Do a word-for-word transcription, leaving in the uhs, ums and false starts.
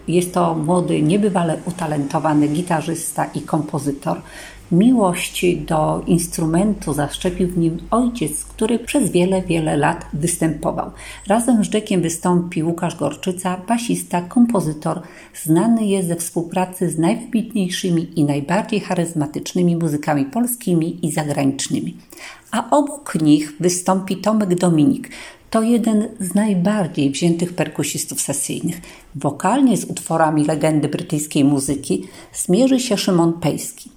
Jest to młody, niebywale utalentowany gitarzysta i kompozytor. Miłość do instrumentu zaszczepił w nim ojciec, który przez wiele, wiele lat występował. Razem z Jackiem wystąpi Łukasz Gorczyca, basista, kompozytor, znany jest ze współpracy z najwybitniejszymi i najbardziej charyzmatycznymi muzykami polskimi i zagranicznymi. A obok nich wystąpi Tomek Dominik. To jeden z najbardziej wziętych perkusistów sesyjnych. Wokalnie z utworami legendy brytyjskiej muzyki zmierzy się Szymon Pejski.